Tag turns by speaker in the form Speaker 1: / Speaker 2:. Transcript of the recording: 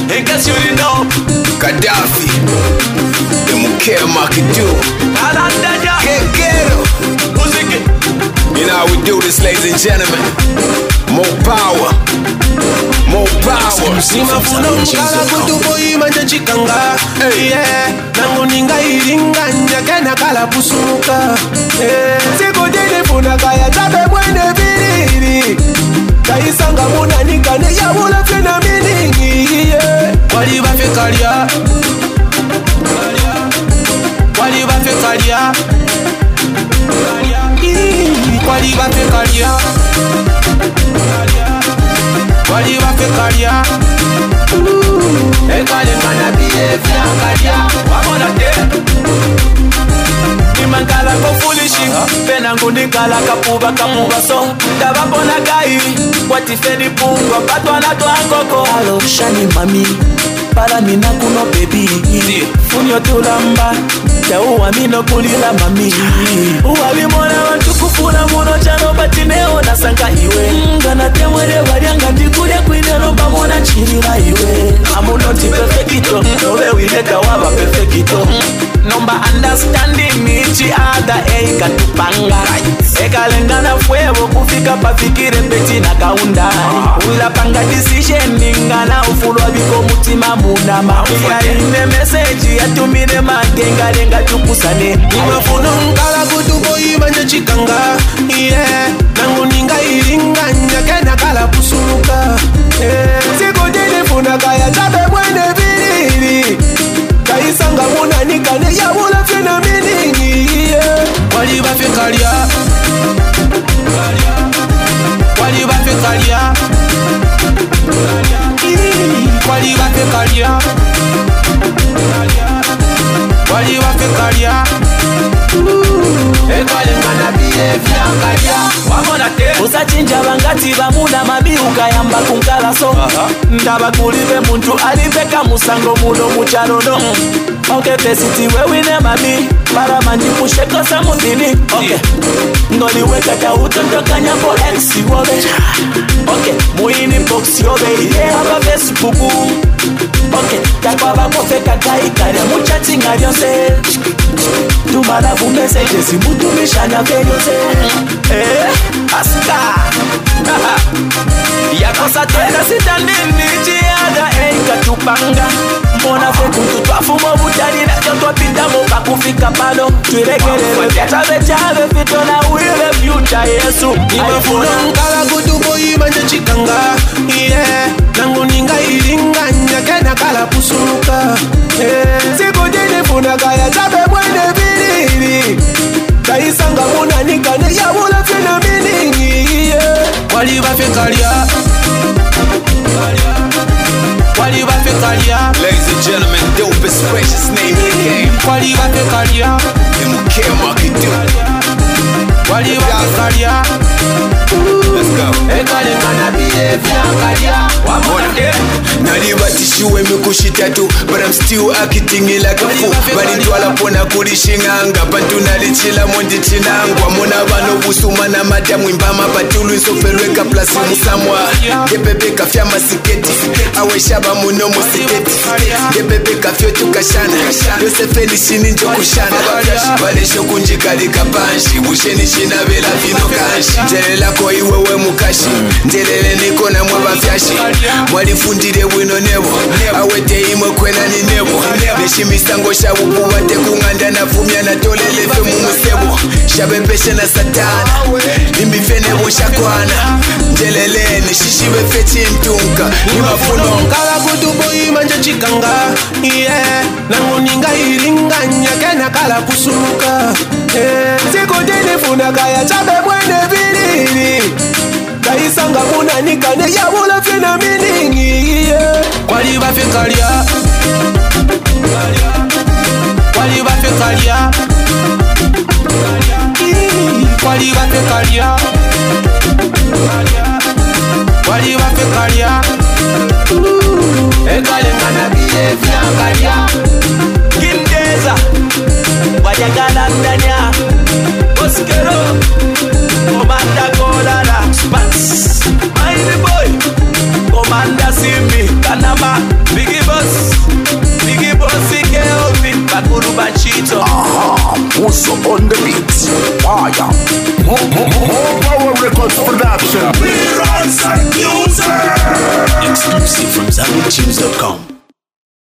Speaker 1: in case you didn't know.
Speaker 2: Gaddafi, the Mukea Makidu, Kekero. You know how we do this, ladies and gentlemen. More power, more power.
Speaker 3: Simafuna mkala kutuboyi manje chikanga. Yeah, nangu ninga iringa njake nakala pusumuka. Siku dini funa kaya tabe mwene biriri. Kaisanga muna nikane ya wula fina miningi. Wali bafe kalia, wali bafe kalia, wali bafe kalia, wali bafe kalia. Ekale mana biye fya kalia, wamona te. Nimankala ko foolishi, pena ngundikala kapuba so. Dabapona gai, watifeni pungo, patwa na tuangoko. Hello, shani mami, para mina kuno baby. Funyo tulamba, ya uwa mino kulila mami. Uwa limona wantu kufuna muno chano batineo na sanka iwe. Ngana temwele warianga ndikude kwinero bamona chirila iwe. Amunoti perfecto, nowe wileta waba perfecto. Nomba understanding each other eka tupanga. Eka lengana fuego kufika pafikire peti na kaunda. Ula panga decision ningana ufulwa biko mutima muna mafia. Ine message ya tumine magenga lenga tukusane. Imafuna mkala kutuboyi manje chikanga. Yeah, nangu ninga iringa njake nakala pusumuka. Siku dini funa kaya tabe mwene biriri. Kaisanga muna nikane ya wula fina miningi. Wali bafe kalia, wali bafe kalia, wali bafe kalia, wali bafe kalia. Ekale mana biye fya kalia, wamona te. Usachinja bangati bamuna mabi ukayamba kunkala so. Ndaba kulive muntu aliveka musango muno mucharono. Okay, pesiti wewine mami, para manji pusheko sa mutini. Okay, ngoli weka ta utondoka nyambo exi wobe. Okay, muini box yobe, haba Facebook. Okay, takwa bako feka kai kare mucha tinga yose. Tumana bu messages mutu mishanya veyose. Aska. Yakosa tena sitandini jiada eka tupanga. Mona fetu tutwafumo butani na joto pinda moka kufika palo. Tuiregelele vyatabe chave fito na wile future Yesu. Imafuna mkala kutuboyi manje chikanga. Yeah, nangu ninga iringa njake nakala pusumuka. Siku dini funa kaya tabe mwene biriri. Kaisanga muna nikane ya wula fina miningi. Wali bafe kalia, wali bafe kalia.
Speaker 2: Ladies and gentlemen, dopest precious name in the game.
Speaker 3: Wali bafe kalia,
Speaker 2: the Mukea Makidu.
Speaker 3: wali bafe kalia.
Speaker 2: Let's go.
Speaker 3: Ekale mana biye fya kalia, wamona te.
Speaker 2: Nalibatishiwe mikushitatu, but I'm still acting like a fool. Balintwala pona kulishinganga, bantu nalichila mondi chinangwa. Mona bano busuma na madamu imbama batulu insofelweka plasi musamwa. Gebebe kafya masiketi, awe shaba muno musiketi. Gebebe kafyo tukashana, Yosefe nishini njo kushana. Balesho kunjikali kapanshi, busheni shina vela vino kanshi. Njelela ko iwewe mukashi, njelele niko na mwaba fyashi. Mwalifundire wino nebo, awete imwe kwena ni nebo. Neshimisango shabubu wate kunganda na fumya na tolele fe mumusebo. Shabembeshe na satana, nimbife nebo shakwana. Njelele nishishibe fechi mtunka.
Speaker 3: Imafuno mkala kutuboyi manje chikanga. Yeah, nangu ninga iringa njake nakala pusumuka. Siku dini funa kaya chabe mwene biriri. Kaisanga muna nikane ya wula fina miningi. Wali bafe kalia, wali bafe kalia, wali bafe kalia, wali bafe kalia. Ekale mana biye fya kalia. Kindeza, wajagala mdanya. Oskero, Commander Golala, Spats, Mighty Boy, Commander Simbi, Kanama, Biggie boss. Biggie bossy Kelvin, Bakuru Bachito.
Speaker 1: Also on the beat. Fire.